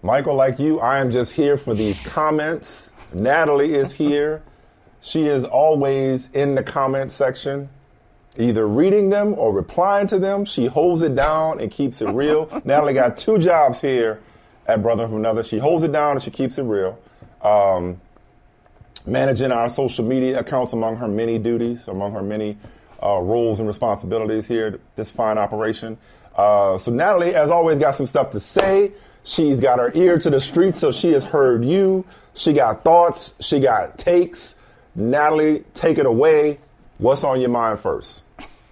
Michael, like you, I am just here for these comments. Natalie is here. She is always in the comment section, either reading them or replying to them. She holds it down and keeps it real. Natalie got 2 jobs here at Brother from Another. She holds it down and she keeps it real. Managing our social media accounts among her many duties, among her many roles and responsibilities here at this fine operation. So Natalie, as always, got some stuff to say. She's got her ear to the street, so she has heard you. She got thoughts. She got takes. Natalie, take it away. What's on your mind first?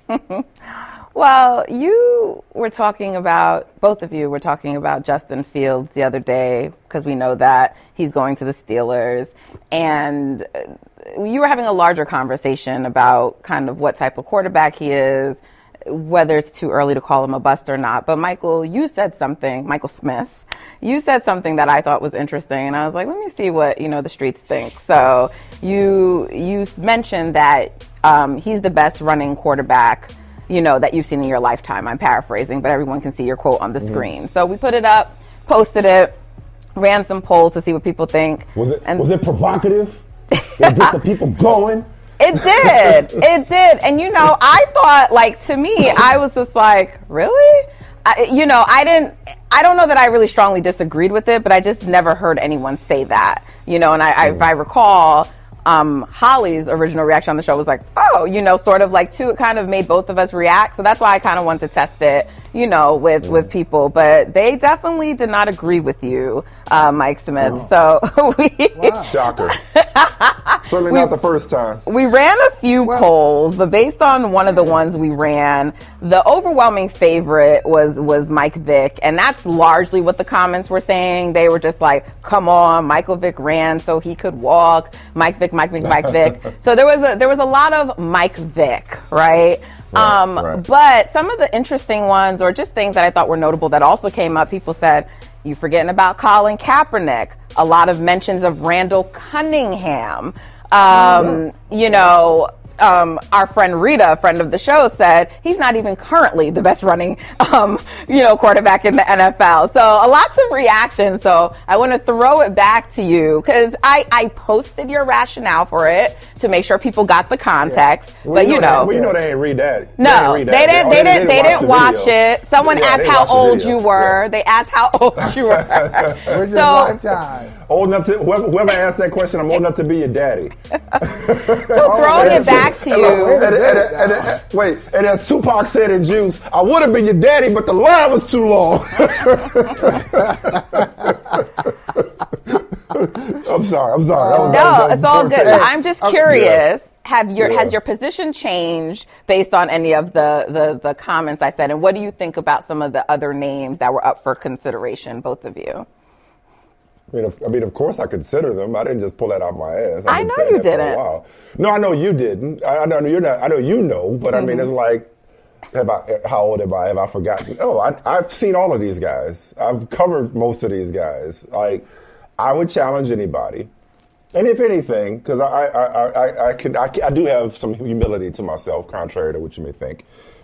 Well, you were talking about, both of you were talking about Justin Fields the other day, because we know that he's going to the Steelers. And you were having a larger conversation about kind of what type of quarterback he is, whether it's too early to call him a bust or not. But Michael, you said something, Michael Smith, you said something that I thought was interesting, and I was like, let me see what, the streets think. So you mentioned that he's the best running quarterback, that you've seen in your lifetime. I'm paraphrasing, but everyone can see your quote on the screen. So we put it up, posted it, ran some polls to see what people think. Was it provocative? Did it get the people going? It did. It did. And, I thought, to me, I was just like, really? I don't know that I really strongly disagreed with it, but I just never heard anyone say that, and if I recall, Holly's original reaction on the show was like, oh, sort of like it kind of made both of us react. So that's why I kind of wanted to test it, with people. But they definitely did not agree with you, Mike Smith. So Shocker. Certainly not the first time. We ran a few polls, but based on one of the ones we ran, the overwhelming favorite was Mike Vick. And that's largely what the comments were saying. They were just like, come on, Michael Vick ran so he could walk. Mike Vick. So there was a lot of Mike Vick, right? Right. But some of the interesting ones, or just things that I thought were notable that also came up, people said, you forgetting about Colin Kaepernick. A lot of mentions of Randall Cunningham. Our friend Rita, a friend of the show, said he's not even currently the best running, quarterback in the NFL. So lots of reactions. So I want to throw it back to you because I posted your rationale for it to make sure people got the context. Yeah. But they ain't read that. No, they didn't watch it. Someone asked how old you were. They asked how old you were. Where's your lifetime? Old enough to whoever asked that question, I'm old enough to be your daddy. So throwing it back to you. Wait, and as Tupac said in Juice, I would have been your daddy, but the line was too long. I'm sorry. It's all good. I'm just curious. Has your position changed based on any of the comments I said? And what do you think about some of the other names that were up for consideration, both of you? I mean, of course I consider them. I didn't just pull that out my ass. I know you didn't. No, I know you didn't. I know you're not. I know you know, but I mean, it's like, how old am I? Have I forgotten? Oh, I've seen all of these guys. I've covered most of these guys. Like, I would challenge anybody, and if anything, because I do have some humility to myself, contrary to what you may think.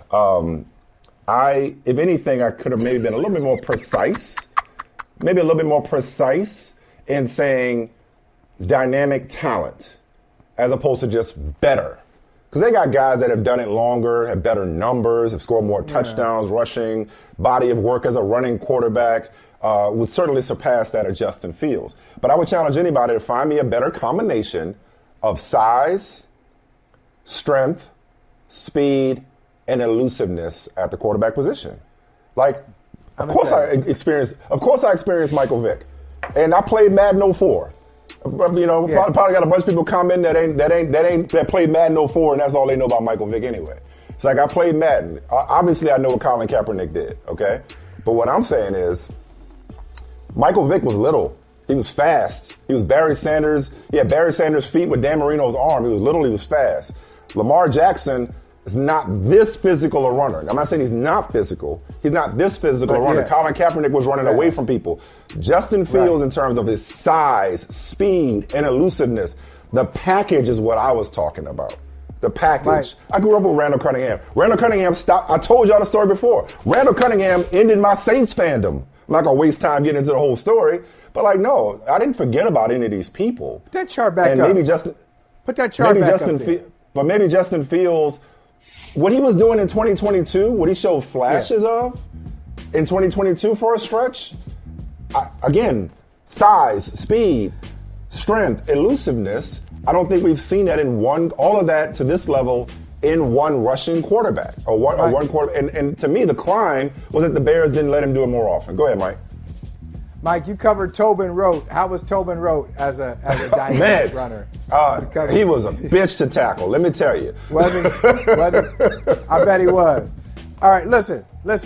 If anything, I could have maybe been a little bit more precise. Maybe a little bit more precise in saying dynamic talent as opposed to just better. Because they got guys that have done it longer, have better numbers, have scored more touchdowns, rushing, body of work as a running quarterback, would certainly surpass that of Justin Fields. But I would challenge anybody to find me a better combination of size, strength, speed, and elusiveness at the quarterback position. Of course I experienced Michael Vick, and I played Madden 04. Probably got a bunch of people commenting that played Madden 04, and that's all they know about Michael Vick anyway. It's like I played Madden. Obviously, I know what Colin Kaepernick did. Okay, but what I'm saying is, Michael Vick was little. He was fast. He was Barry Sanders. He had Barry Sanders' feet with Dan Marino's arm. He was little. He was fast. Lamar Jackson is not this physical a runner. I'm not saying he's not physical. He's not this physical a runner. Yeah. Colin Kaepernick was running away from people. Justin Fields, in terms of his size, speed, and elusiveness, the package is what I was talking about. The package. Right. I grew up with Randall Cunningham. Randall Cunningham stopped. I told y'all the story before. Randall Cunningham ended my Saints fandom. I'm not going to waste time getting into the whole story. But, like, no, I didn't forget about any of these people. Put that chart back and up. Maybe Justin, Put that chart back up there. But maybe Justin Fields, what he was doing in 2022, what he showed flashes of in 2022 for a stretch, again, size, speed, strength, elusiveness, I don't think we've seen that in all of that to this level in one rushing quarterback or one quarterback. And to me, the crime was that the Bears didn't let him do it more often. Go ahead, Mike. Mike, you covered Tobin Rote. How was Tobin Rote as a dynamic runner? He was a bitch to tackle, let me tell you. Wasn't? I bet he was. All right, listen.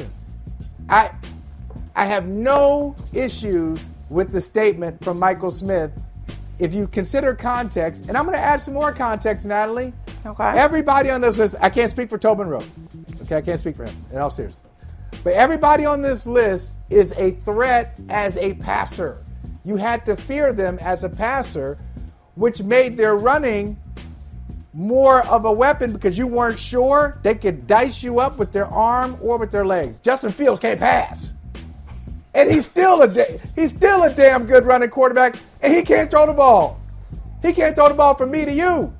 I have no issues with the statement from Michael Smith if you consider context, and I'm going to add some more context, Natalie. Okay. Everybody on this list, I can't speak for Tobin Rote. Okay, I can't speak for him, in all seriousness. But everybody on this list is a threat as a passer. You had to fear them as a passer, which made their running more of a weapon because you weren't sure they could dice you up with their arm or with their legs. Justin Fields can't pass. And he's still a damn good running quarterback, and he can't throw the ball. He can't throw the ball from me to you.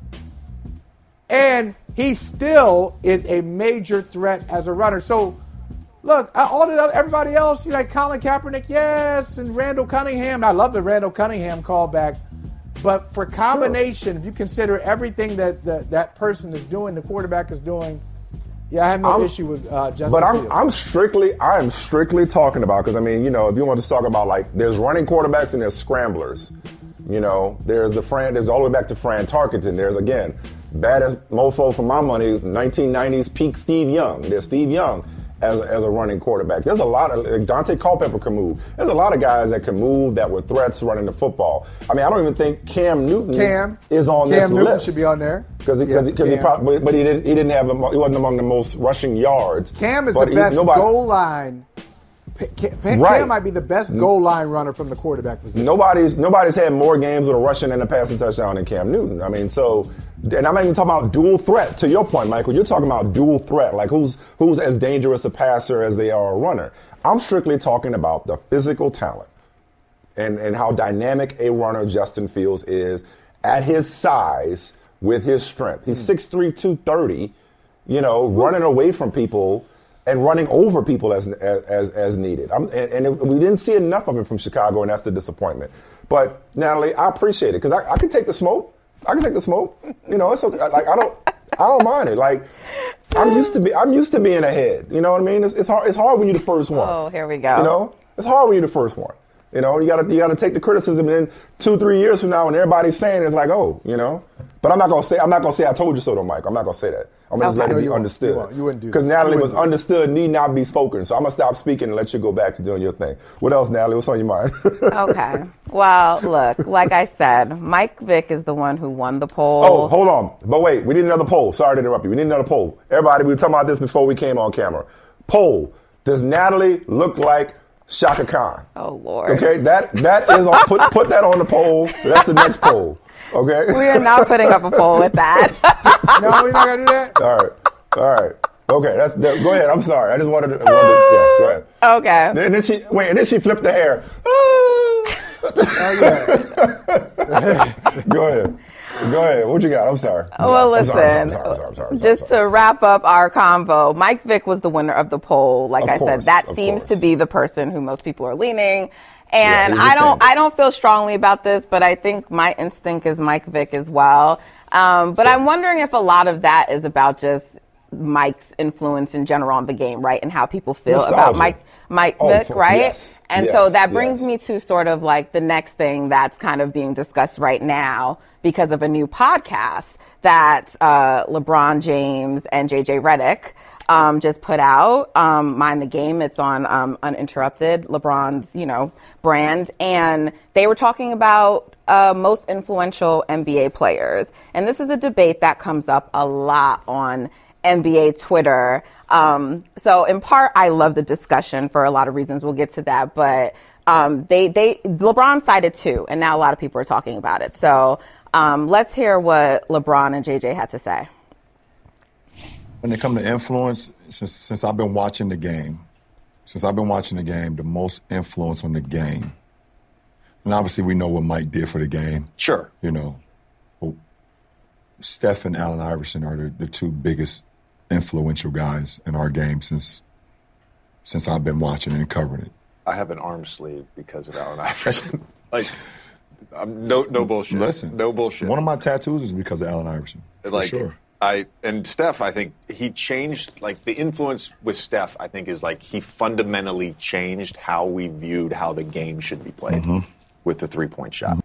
And he still is a major threat as a runner. So, look, everybody else, you like Colin Kaepernick, yes, and Randall Cunningham. I love the Randall Cunningham callback. But for combination, if you consider everything that person is doing, the quarterback is doing, yeah, I have no issue with Justin But Fields. I am strictly talking about, because, I mean, you know, if you want to talk about, like, there's running quarterbacks and there's scramblers. You know, there's all the way back to Fran Tarkenton. There's, again, baddest mofo for my money, 1990s peak Steve Young. There's Steve Young as a running quarterback. There's a lot of, like, Dante Culpepper can move. There's a lot of guys that can move that were threats running the football. I mean, I don't even think Cam Newton is on this list. Cam Newton should be on there. But he wasn't among the most rushing yards. Cam is the best goal line. Cam might be the best goal line runner from the quarterback position. Nobody's had more games with a rushing and a passing touchdown than Cam Newton. I mean, and I'm not even talking about dual threat. To your point, Michael, you're talking about dual threat, like who's as dangerous a passer as they are a runner. I'm strictly talking about the physical talent and how dynamic a runner Justin Fields is at his size with his strength. He's 6'3", 230, running away from people and running over people as needed. We didn't see enough of him from Chicago, and that's the disappointment. But, Natalie, I appreciate it because I can take the smoke. It's okay. Like, I don't mind it. Like, I'm used to being ahead. You know what I mean? It's hard when you're the first one. Oh, here we go. It's hard when you're the first one. You gotta take the criticism, and then 2-3 years from now, when everybody's saying it, it's like, But I'm not gonna say I told you so, though, Mike. I'm not gonna say that. I'm gonna just let it be understood. You wouldn't do that. Because Natalie was understood, need not be spoken. So I'm gonna stop speaking and let you go back to doing your thing. What else, Natalie? What's on your mind? Okay. Well, look, like I said, Mike Vick is the one who won the poll. Oh, hold on. But wait, we need another poll. Sorry to interrupt you. We need another poll. Everybody, we were talking about this before we came on camera. Poll. Does Natalie look like Shaka Khan? Oh, Lord. Okay, that is on, put that on the poll. That's the next poll. Okay? We are not putting up a poll with that. No, we're not going to do that? All right. Okay, go ahead. I'm sorry. I just wanted to go ahead. Okay. And then she flipped the hair. Go ahead. What you got? I'm sorry. I'm sorry. Just to wrap up our convo, Mike Vick was the winner of the poll. Like I said, that seems to be the person who most people are leaning. And I don't feel strongly about this, but I think my instinct is Mike Vick as well. But I'm wondering if a lot of that is about just Mike's influence in general on the game, right? And how people feel about Mike Vick, right? Yes, and so that brings me to sort of like the next thing that's kind of being discussed right now because of a new podcast that LeBron James and JJ Redick just put out, Mind the Game. It's on Uninterrupted, LeBron's, brand. And they were talking about most influential NBA players. And this is a debate that comes up a lot on NBA Twitter. So in part, I love the discussion for a lot of reasons. We'll get to that. But LeBron cited two, and now a lot of people are talking about it. So let's hear what LeBron and JJ had to say. When it comes to influence, since I've been watching the game, since I've been watching the game, the most influence on the game. And obviously we know what Mike did for the game. Sure. You know, Steph and Allen Iverson are the two biggest influential guys in our game since I've been watching and covering it. I have an arm sleeve because of Allen Iverson. No bullshit. Listen, no bullshit. One of my tattoos is because of Allen Iverson. For sure. And Steph, I think he changed, the influence with Steph, I think, is he fundamentally changed how we viewed how the game should be played with the three-point shot.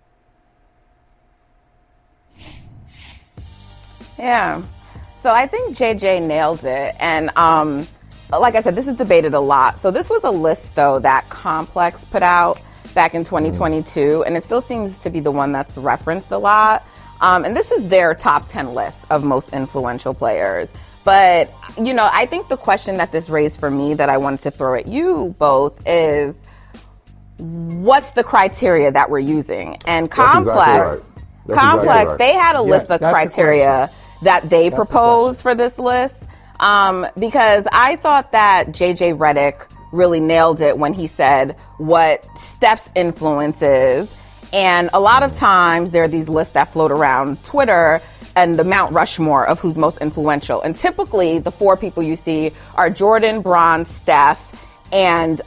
Yeah. So I think JJ nailed it. And like I said, this is debated a lot. So this was a list, though, that Complex put out back in 2022. And it still seems to be the one that's referenced a lot. And this is their top 10 list of most influential players. But, I think the question that this raised for me that I wanted to throw at you both is, what's the criteria that we're using? And Complex, they had a list of criteria that they proposed for this list. Because I thought that JJ Redick really nailed it when he said what Steph's influence is. And a lot of times there are these lists that float around Twitter and the Mount Rushmore of who's most influential. And typically the four people you see are Jordan, Bron, Steph, and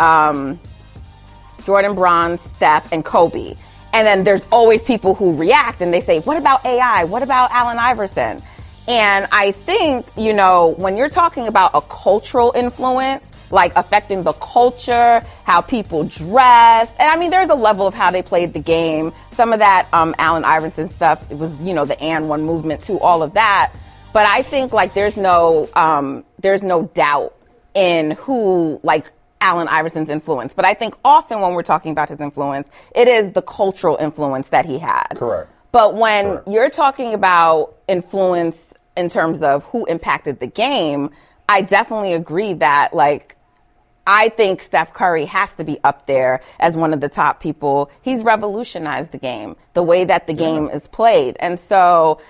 Kobe. And then there's always people who react and they say, what about AI? What about Allen Iverson? And I think, when you're talking about a cultural influence, affecting the culture, how people dress, and there's a level of how they played the game. Some of that Allen Iverson stuff, it was, the and one movement too, all of that. But I think there's no doubt in who Allen Iverson's influence. But I think often when we're talking about his influence, it is the cultural influence that he had. Correct. But when you're talking about influence in terms of who impacted the game, I definitely agree that, I think Steph Curry has to be up there as one of the top people. He's revolutionized the game, the way that the game is played. And so,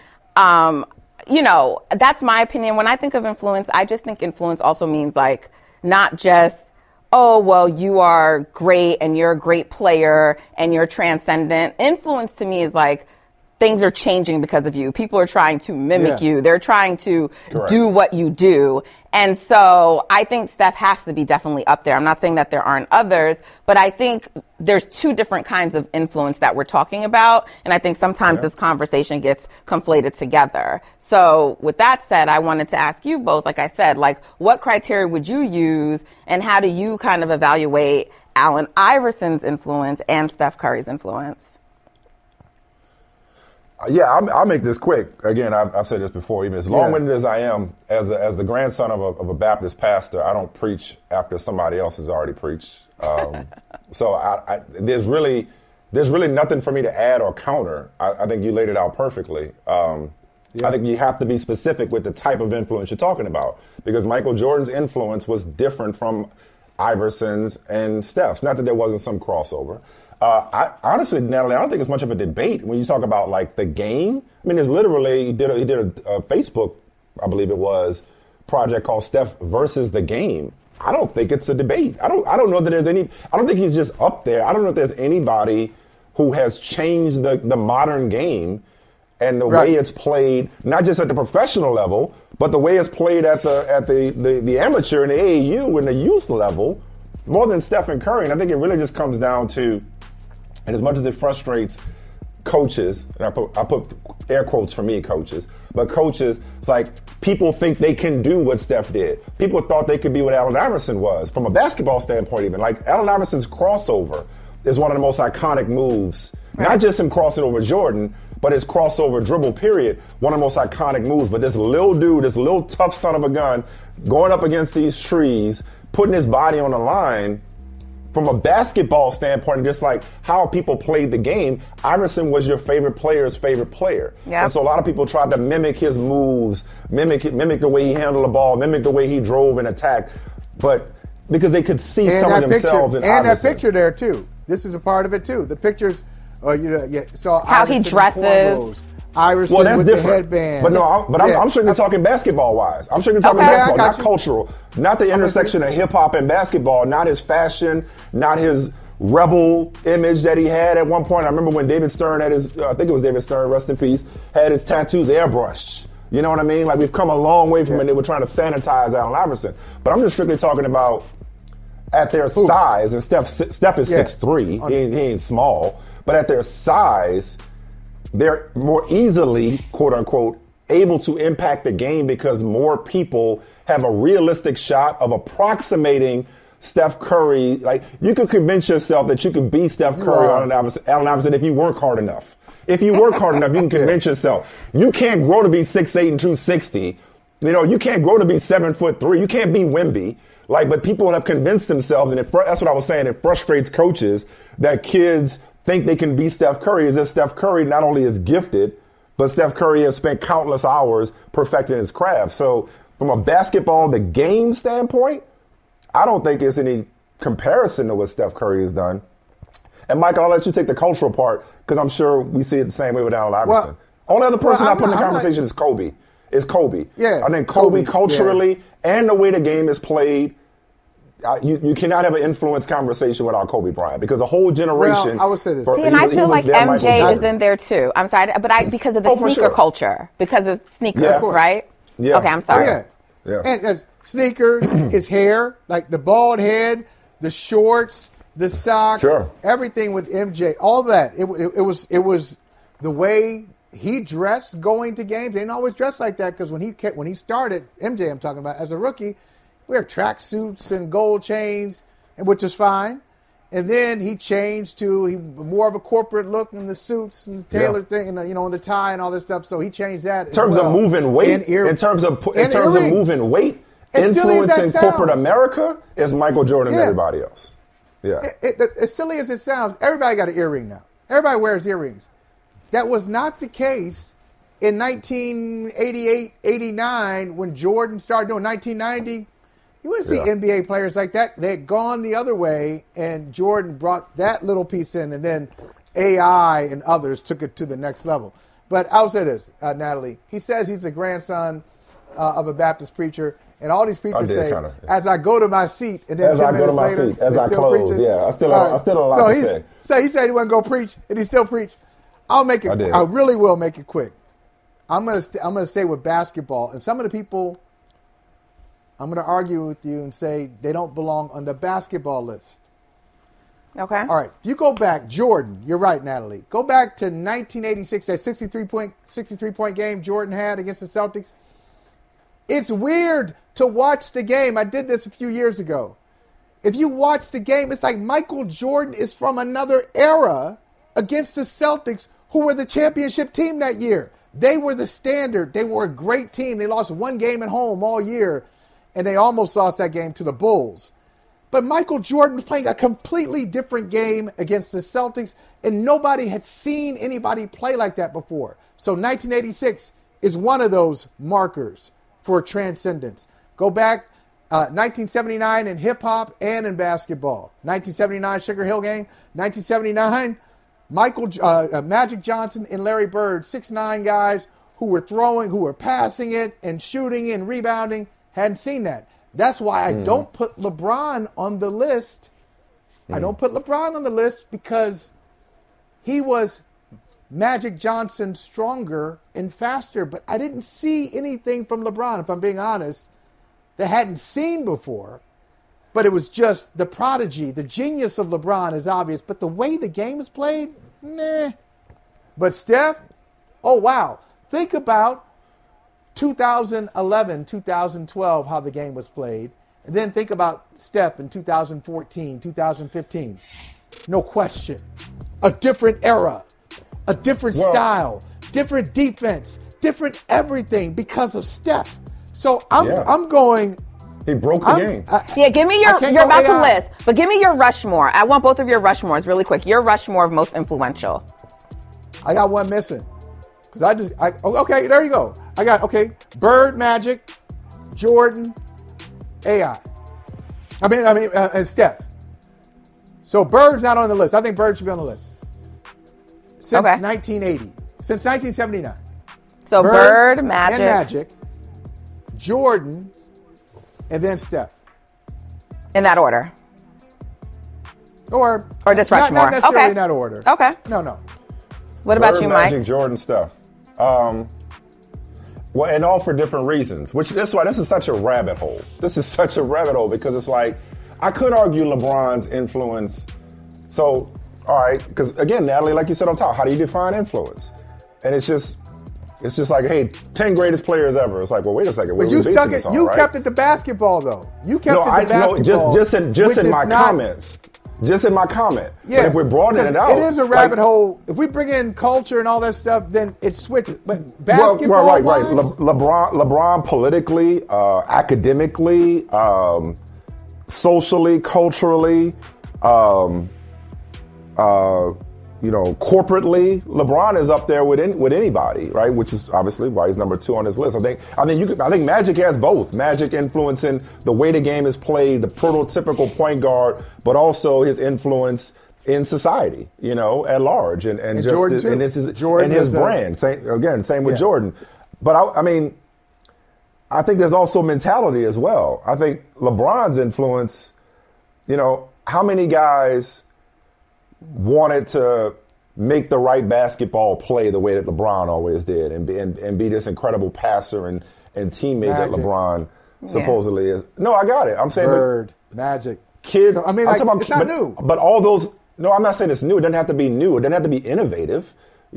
that's my opinion. When I think of influence, I just think influence also means, not just, oh, well, you are great and you're a great player and you're transcendent. Influence to me is things are changing because of you. People are trying to mimic you. They're trying to do what you do. And so I think Steph has to be definitely up there. I'm not saying that there aren't others, but I think there's two different kinds of influence that we're talking about. And I think sometimes this conversation gets conflated together. So with that said, I wanted to ask you both, like I said, what criteria would you use and how do you kind of evaluate Allen Iverson's influence and Steph Curry's influence? Yeah, I'll make this quick. Again, I've said this before. Even as long-winded as I am, as the grandson of a Baptist pastor, I don't preach after somebody else has already preached. So there's really nothing for me to add or counter. I think you laid it out perfectly. I think you have to be specific with the type of influence you're talking about, because Michael Jordan's influence was different from Iverson's and Steph's. Not that there wasn't some crossover. Honestly, Natalie, I don't think it's much of a debate when you talk about the game. It's literally he did a Facebook, I believe it was, project called Steph versus the Game. I don't think it's a debate. I don't know that there's any. I don't think he's just up there. I don't know if there's anybody who has changed the modern game and the way it's played, not just at the professional level, but the way it's played at the amateur and the AAU and the youth level, more than Stephen Curry. And I think it really just comes down to, and as much as it frustrates coaches, and I put air quotes for me, coaches, but coaches, it's people think they can do what Steph did. People thought they could be what Allen Iverson was, from a basketball standpoint even. Allen Iverson's crossover is one of the most iconic moves. Not just him crossing over Jordan, but his crossover dribble period, one of the most iconic moves. But this little dude, this little tough son of a gun, going up against these trees, putting his body on the line, from a basketball standpoint, just how people played the game, Iverson was your favorite player's favorite player. Yep. And so a lot of people tried to mimic his moves, mimic the way he handled the ball, mimic the way he drove and attacked, but because they could see some of themselves in Iverson. And that picture there, too. This is a part of it, too. The pictures, so how he dresses. Iverson Well, that's with different. the headband. But no, I'm strictly talking basketball-wise. I'm strictly talking Okay. basketball, Yeah, I not got you. cultural. Not the intersection of hip-hop and basketball, not his fashion, not his rebel image that he had at one point. I remember when David Stern had his, I think it was David Stern, rest in peace, had his tattoos airbrushed. You know what I mean? Like, we've come a long way from it. They were trying to sanitize Allen Iverson. But I'm just strictly talking about at their size, and Steph is 6'3", he ain't small, but at their size, they're more easily, quote unquote, able to impact the game because more people have a realistic shot of approximating Steph Curry. Like, you could convince yourself that you can beat Steph Curry or Allen Iverson if you work hard enough. If you work hard enough, you can convince yourself. You can't grow to be 6'8" and 260. You know, you can't grow to be 7'3". You can't be Wemby. Like, but people have convinced themselves, and that's what I was saying. It frustrates coaches that kids think they can beat Steph Curry, as if Steph Curry not only is gifted, but Steph Curry has spent countless hours perfecting his craft. So from a basketball, the game standpoint, I don't think it's any comparison to what Steph Curry has done. And Michael, I'll let you take the cultural part because I'm sure we see it the same way with Allen Iverson. Only other person I put in the conversation is Kobe. Is Kobe. Yeah, I think Kobe culturally and the way the game is played, you cannot have an influence conversation without Kobe Bryant because a whole generation. Well, I would say this. See, and I feel like MJ is in there too. I'm sorry, but because of the sneaker culture, because of sneakers, right? Yeah. Okay, I'm sorry. Oh, yeah. And sneakers, his hair, like the bald head, the shorts, the socks, everything with MJ, all that. It was the way he dressed going to games. They didn't always dress like that because when he started, MJ I'm talking about, as a rookie, we had track suits and gold chains, which is fine. And then he changed to more of a corporate look in the suits and the tailored thing, and the tie and all this stuff. So he changed that. In terms of moving weight, in terms of moving weight, influencing corporate America is Michael Jordan and everybody else. Yeah. As silly as it sounds, everybody got an earring now. Everybody wears earrings. That was not the case in 1988, 89 when Jordan started doing 1990. You wouldn't see NBA players like that. They had gone the other way, and Jordan brought that little piece in, and then AI and others took it to the next level. But I'll say this, Natalie. He says he's the grandson of a Baptist preacher, and all these preachers say, as I go to my seat, and then 10 minutes later, as I close, preaching. I still have a lot to say. So he said he wasn't going to preach, and he still preached. I'll make it. I really will make it quick. I'm gonna say with basketball, and some of the people, I'm gonna argue with you and say they don't belong on the basketball list. Okay. All right. If you go back, Jordan, you're right, Natalie. Go back to 1986, that 63-point game Jordan had against the Celtics. It's weird to watch the game. I did this a few years ago. If you watch the game, it's like Michael Jordan is from another era against the Celtics, who were the championship team that year. They were the standard. They were a great team. They lost one game at home all year, and they almost lost that game to the Bulls. But Michael Jordan was playing a completely different game against the Celtics, and nobody had seen anybody play like that before. So 1986 is one of those markers for transcendence. Go back 1979 in hip-hop and in basketball. 1979 Sugar Hill game. 1979 Magic Johnson and Larry Bird, 6'9" guys who were throwing, who were passing it and shooting and rebounding. Hadn't seen that. That's why I don't put LeBron on the list. I don't put LeBron on the list because he was Magic Johnson stronger and faster, but I didn't see anything from LeBron, if I'm being honest, that I hadn't seen before. But it was just the prodigy, the genius of LeBron is obvious. But the way the game is played, meh. But Steph, oh, wow. Think about 2011, 2012, how the game was played. And then think about Steph in 2014, 2015. No question. A different era, a different style, different defense, different everything because of Steph. So I'm going... He broke the game. Give me you're about to list, but give me your Rushmore. I want both of your Rushmores really quick. Your Rushmore of most influential. I got one missing. Okay, there you go. I got, Bird, Magic, Jordan, AI. And Steph. So Bird's not on the list. I think Bird should be on the list. Since 1980. Since 1979. So Bird, Magic. And Magic, Jordan, and then Steph. In that order. Or just Rushmore. Not necessarily Okay. in that order. Okay. No. What about Bird, you, Magic, Mike? Jordan, Steph. Well, and all for different reasons. That's why this is such a rabbit hole. This is such a rabbit hole because it's like I could argue LeBron's influence. So, all right, because again, Natalie, like you said on top, how do you define influence? And it's just like, hey, 10 greatest players ever. It's like, well, wait a second. But you stuck it. You kept it to basketball, though. You kept it to basketball. Just in my comments. Just in my comment. Yeah, but if we're broadening it out, it is a rabbit hole. If we bring in culture and all that stuff, then it switches. But basketball, right. LeBron politically, academically, socially, culturally, corporately, LeBron is up there with anybody, right? Which is obviously why he's number 2 on this list. I think Magic has both. Magic influencing the way the game is played, the prototypical point guard, but also his influence in society, at large, and just Jordan too. And this is Jordan and his brand. Same with Jordan. But I think there's also mentality as well. I think LeBron's influence. How many guys wanted to make the right basketball play the way that LeBron always did and be this incredible passer and teammate Magic. that LeBron supposedly is. No, I got it. I'm saying Bird, Magic. Kids. So, it's not new. But all those, no, I'm not saying it's new. It doesn't have to be new. It doesn't have to be innovative.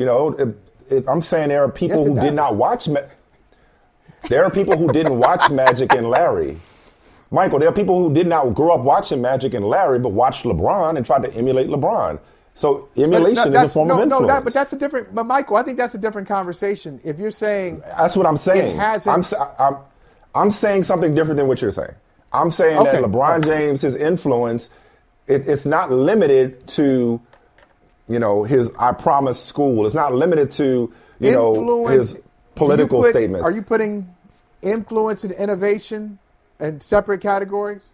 I'm saying there are people who did not watch there are people who didn't watch Magic and Larry. Michael, there are people who did not grow up watching Magic and Larry, but watched LeBron and tried to emulate LeBron. So emulation is a form of influence. But that's a different. But Michael, I think that's a different conversation. If you're saying that's what I'm saying. It hasn't. I'm saying something different than what you're saying. I'm saying that LeBron James, his influence, it's not limited to, his I Promise School. It's not limited to, his political statements. Are you putting influence and innovation in separate categories?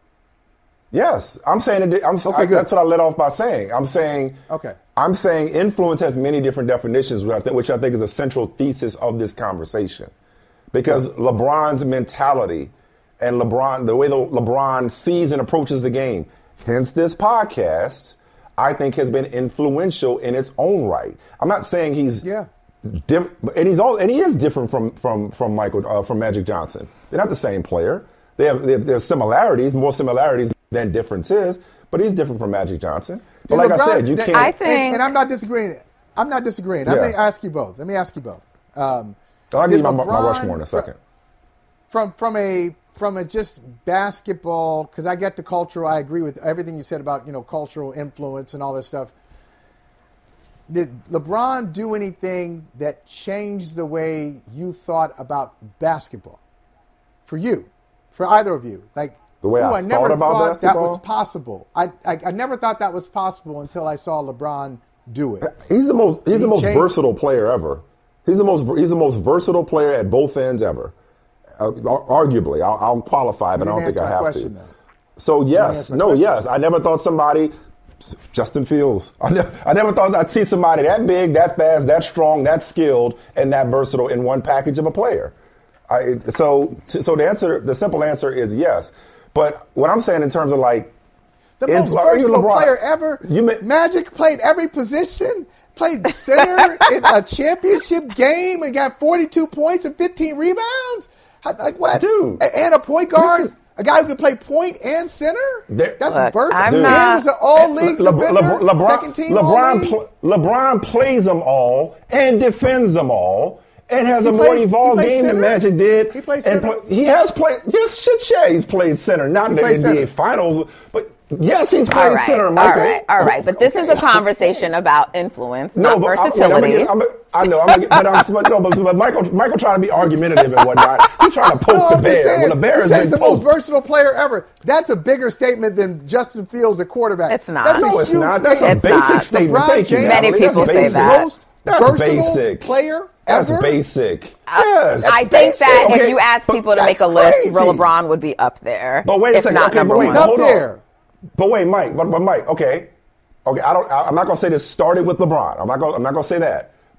Yes, I'm saying it. That's what I led off by saying. I'm saying influence has many different definitions, which I think is a central thesis of this conversation, because LeBron's mentality and the way LeBron sees and approaches the game, hence this podcast, I think has been influential in its own right. I'm not saying he's different, and he is different from Michael from Magic Johnson. They're not the same player. There's similarities, more similarities than differences, but he's different from Magic Johnson. But like I said, you can't. I think, and I'm not disagreeing. Let me ask you both. I'll give you my Rushmore in a second. From a just basketball, because I get the cultural. I agree with everything you said about cultural influence and all this stuff. Did LeBron do anything that changed the way you thought about basketball? For you, for either of you, like the way I never thought about basketball? that was possible. I never thought that was possible until I saw LeBron do it. He's the most versatile player ever. He's the most versatile player at both ends ever. Arguably, I'll qualify, but I don't think I have to. So yes, I never thought somebody. Justin Fields. I never thought I'd see somebody that big, that fast, that strong, that skilled, and that versatile in one package of a player. So the simple answer is yes. But what I'm saying in terms of the most versatile player ever, Magic played every position, played center in a championship game and got 42 points and 15 rebounds. Like what? Dude. And a point guard. A guy who can play point and center? That's versatile. And was an all-league defender, second-team all-league. LeBron plays them all and defends them all and has a more evolved game than Magic did. He plays center? He has played. Yes, he's played center. Not in the NBA Finals, but yes, he's played center, Michael. All right. But this is a conversation about influence, not versatility. But Michael trying to be argumentative and whatnot. He's trying to poke the bear. The bear is the most versatile player ever. That's a bigger statement than Justin Fields at quarterback. It's not. It's not. That's a basic statement. Thank you. Many people say that. Most versatile player ever? That's basic. Yes. I think that if you ask people to make a list, LeBron would be up there. But wait a second. Not number one. He's up there. But wait, Mike. But Mike. Okay. I'm not gonna say this started with LeBron. I'm not gonna say that.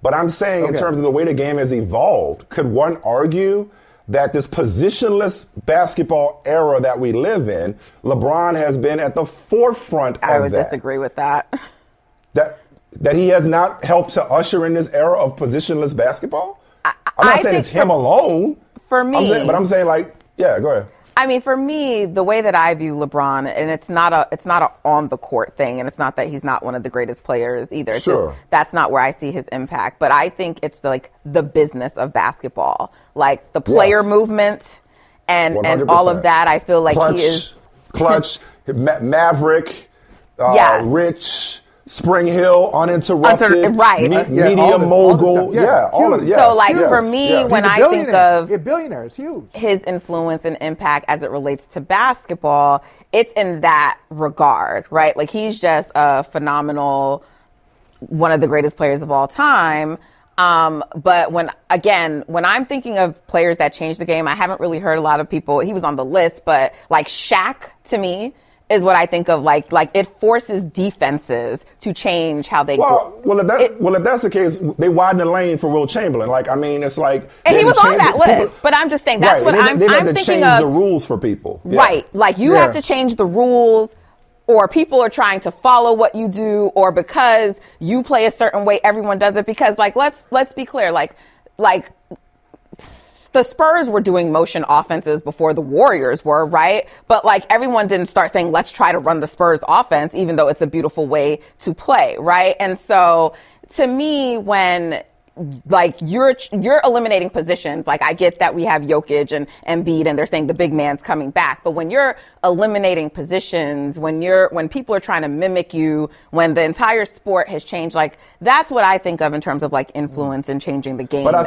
But I'm saying in Okay. terms of the way the game has evolved, could one argue that this positionless basketball era that we live in, LeBron has been at the forefront I of would that? disagree with that. That he has not helped to usher in this era of positionless basketball? I'm not I saying it's think him alone. For me, I'm saying like, yeah, go ahead. I mean, for me, the way that I view LeBron, and it's not a on the court thing, and it's not that he's not one of the greatest players either. It's Sure. just that's not where I see his impact. But I think it's like the business of basketball, like the player Yes. movement and 100%. all of that. I feel like he is Clutch, Maverick, Yes. Rich, Spring Hill, uninterrupted, Right. Yeah, media all this mogul, stuff. Yeah. all of Huge. it. So, like, yes, for me, yes. when He's a I think billionaire. of a billionaire, it's huge. his influence and impact as it relates to basketball, it's in that regard, right? Like he's just a phenomenal, one of the greatest players of all time. But when I'm thinking of players that changed the game, I haven't really heard a lot of people. He was on the list, but like Shaq to me is what I think of. Like it forces defenses to change how they go. Well, if that's the case, they widen the lane for Will Chamberlain. Like, I mean, it's like, And they he had was to on change that it. list, but I'm just saying that's Right, what and they had I'm to thinking change of. the rules for people. Yeah. Right. Like you Yeah. have to change the rules, or people are trying to follow what you do, or because you play a certain way, everyone does it. Because like let's be clear, like the Spurs were doing motion offenses before the Warriors were, right? But like everyone didn't start saying, let's try to run the Spurs offense, even though it's a beautiful way to play, right? And so to me, when like you're eliminating positions, like I get that we have Jokic and Embiid and they're saying the big man's coming back, but when you're eliminating positions, when people are trying to mimic you, when the entire sport has changed, like that's what I think of in terms of like influence and changing the game. But I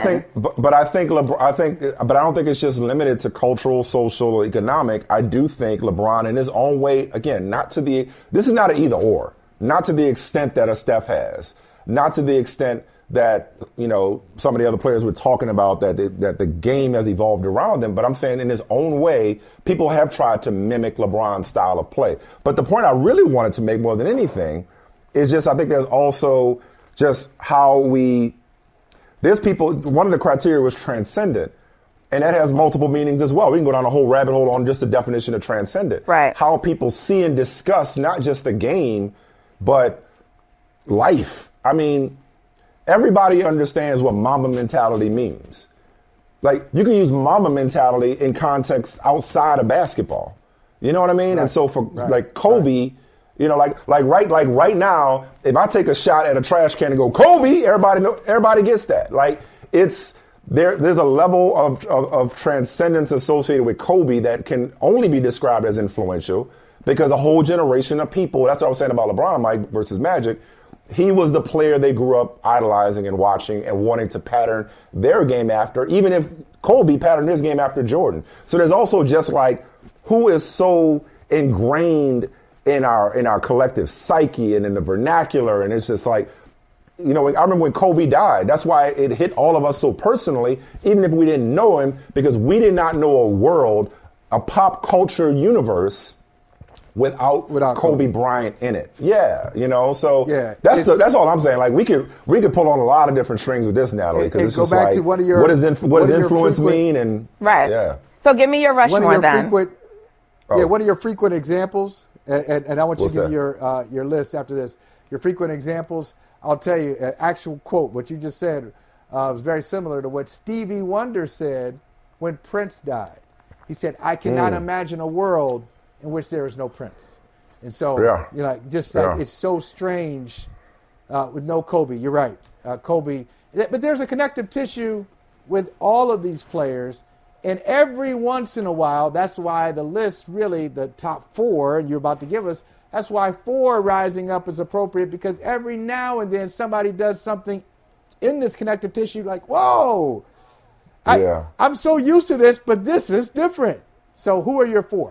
don't think it's just limited to cultural, social, or economic. I do think LeBron, in his own way, again, this is not an either or, not to the extent that a Steph has, not to the extent that, you know, some of the other players were talking about that the game has evolved around them. But I'm saying in his own way, people have tried to mimic LeBron's style of play. But the point I really wanted to make more than anything is just I think there's also just how there's people, one of the criteria was transcendent. And that has multiple meanings as well. We can go down a whole rabbit hole on just the definition of transcendent. Right. How people see and discuss not just the game, but life. I mean, everybody understands what Mamba mentality means. Like, you can use Mamba mentality in context outside of basketball. You know what I mean? Right. And so for like Kobe, you know, like right now, if I take a shot at a trash can and go Kobe, everybody gets that. Like there's a level of transcendence associated with Kobe that can only be described as influential because a whole generation of people. That's what I was saying about LeBron, Mike versus Magic. He was the player they grew up idolizing and watching and wanting to pattern their game after, even if Kobe patterned his game after Jordan. So there's also just like who is so ingrained in our collective psyche and in the vernacular. And it's just like, you know, I remember when Kobe died. That's why it hit all of us so personally, even if we didn't know him, because we did not know a world, a pop culture universe without Kobe Bryant in it. Yeah, you know, so Yeah, that's all I'm saying. Like we could pull on a lot of different strings with this, Natalie, because it's go just back like, to one of your- what does one of your influence frequent- mean? And Right. yeah. So give me your One of Rushmore your then. frequent, one of your frequent examples, and I want you What's to give that? your list after this. Your frequent examples. I'll tell you an actual quote. What you just said was very similar to what Stevie Wonder said when Prince died. He said, "I cannot imagine a world in which there is no Prince." And so, you know, just like it's so strange with no Kobe. You're right, Kobe. But there's a connective tissue with all of these players. And every once in a while, that's why the list, really, the top four you're about to give us, that's why 4 rising up is appropriate, because every now and then somebody does something in this connective tissue like, whoa, I'm so used to this, but this is different. So who are your 4?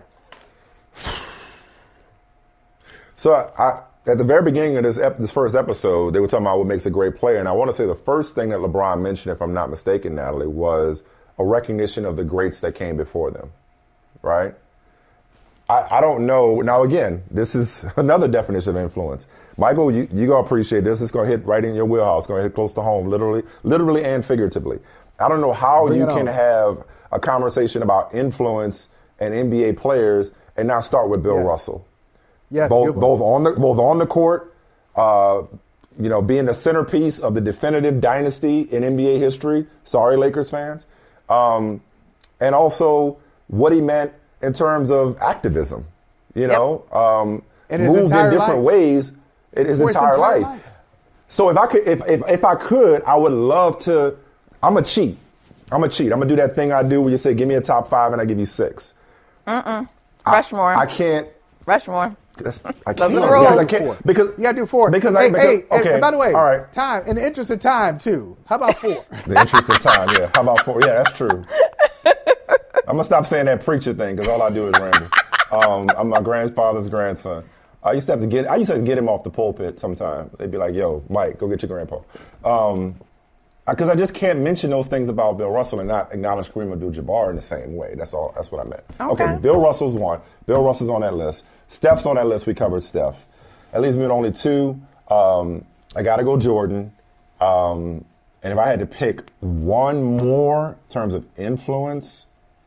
So at the very beginning of this first episode, they were talking about what makes a great player. And I want to say the first thing that LeBron mentioned, if I'm not mistaken, Natalie, was a recognition of the greats that came before them, right? I don't know. Now, again, this is another definition of influence. Michael, you going to appreciate this. It's going to hit right in your wheelhouse. It's going to hit close to home, literally and figuratively. I don't know how you can have a conversation about influence and NBA players and not start with Bill Russell. Yes, both on the court, being the centerpiece of the definitive dynasty in NBA history. Sorry, Lakers fans. And also what he meant in terms of activism, and moved in different ways in his entire life. So if I could, I would love to. I'm a cheat. I'm gonna do that thing I do where you say, "Give me a top 5," and I give you 6. Rushmore. I can't. Rushmore. I Those can't. are the rules. I can't because you got to do 4. Because okay. And by the way, all right. Time in the interest of time too. How about 4? The interest of time. Yeah. How about 4? Yeah, that's true. I'm gonna stop saying that preacher thing because all I do is ramble. I'm my grandfather's grandson. I used to have to get him off the pulpit sometime. They'd be like, "Yo, Mike, go get your grandpa," because I just can't mention those things about Bill Russell and not acknowledge Kareem Abdul-Jabbar in the same way. That's all. That's what I meant. Okay, Bill Russell's one. Bill Russell's on that list. Steph's on that list. We covered Steph. That leaves me with only 2. I got to go Jordan. And if I had to pick one more in terms of influence.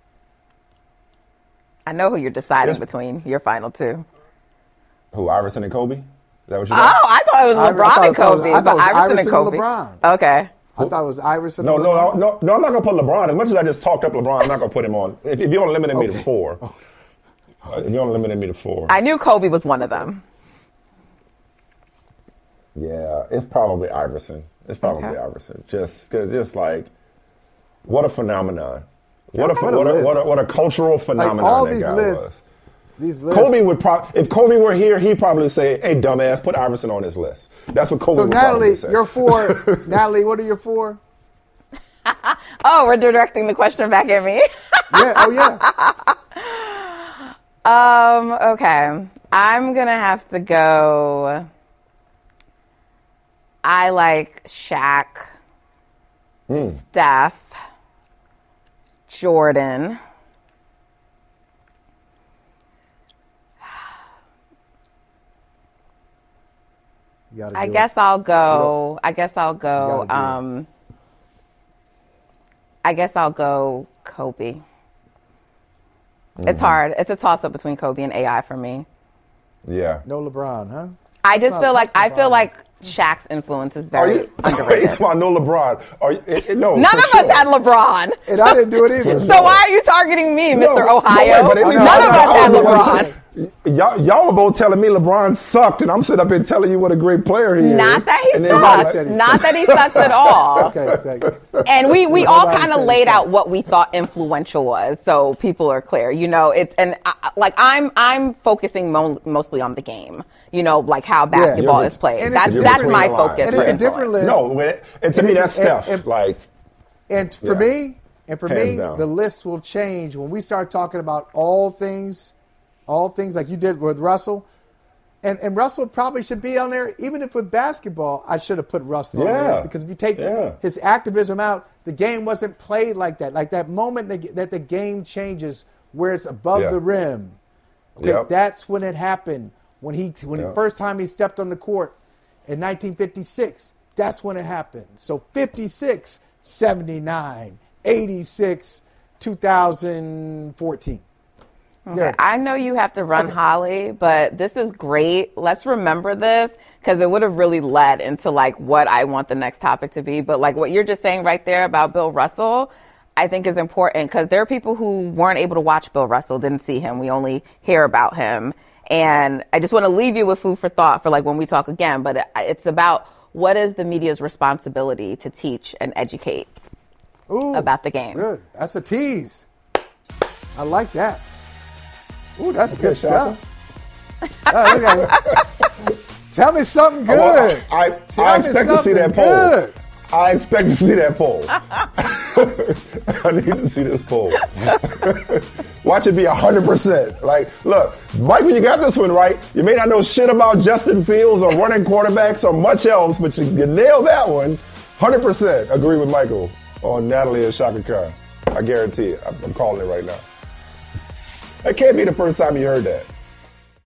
I know who you're deciding between your final 2. Who, Iverson and Kobe? Is that what you got? Oh, I thought it was LeBron and Kobe, but Iverson and Kobe. LeBron. Okay. I thought it was Iverson. No, I'm not going to put LeBron. As much as I just talked up LeBron, I'm not going to put him on. If you're only limiting me to 4. If you're only limiting me to 4. I knew Kobe was one of them. Yeah, it's probably Iverson. Iverson. Just like, what a phenomenon. What a cultural phenomenon all that these guy lists, was. These lists. Kobe would if Kobe were here, he'd probably say, "Hey, dumbass, put Iverson on his list." That's what Kobe would probably say. So, Natalie, your 4. Natalie, what are your 4? Oh, we're directing the question back at me. Yeah. Oh, yeah. Okay. I'm going to have to go. I like Shaq, Steph, Jordan. I guess I'll go Kobe. It's hard. It's a toss-up between Kobe and AI for me. Yeah. No LeBron, huh? I feel like Shaq's influence is very underrated. No LeBron. No. None of us had LeBron. And I didn't do it either. So why are you targeting me, Mr. Ohio? None of us had LeBron. Y'all were both telling me LeBron sucked, and I'm sitting up here telling you what a great player he is. Not that he sucks. Not that he sucks at all. Okay. And we all kind of laid out what we thought influential was, so people are clear. I'm focusing mostly on the game. Like how basketball is played. That's my focus. And it's a different list. No, and to me that's Steph. And for me, down. the list will change when we start talking about all things like you did with Russell. And Russell probably should be on there. Even if with basketball, I should have put Russell on there. Because if you take his activism out, the game wasn't played like that. Like that moment that the game changes where it's above the rim. Okay, that's when it happened. When the first time he stepped on the court in 1956, that's when it happened. So 56, 79, 86, 2014. Okay. I know you have to run, Holly, but this is great. Let's remember this because it would have really led into what I want the next topic to be. But what you're just saying right there about Bill Russell, I think is important because there are people who weren't able to watch Bill Russell, didn't see him. We only hear about him. And I just want to leave you with food for thought for when we talk again. But it's about what is the media's responsibility to teach and educate about the game. Good. That's a tease. I like that. Ooh, that's good stuff. Tell me something good. I expect to see that poll. I expect to see that poll. I need to see this poll. Watch it be 100%. Look, Michael, you got this one right. You may not know shit about Justin Fields or running quarterbacks or much else, but you nailed that one. 100% agree with Michael on Natalie and Shaka Khan. I guarantee it. I'm calling it right now. That can't be the first time you heard that.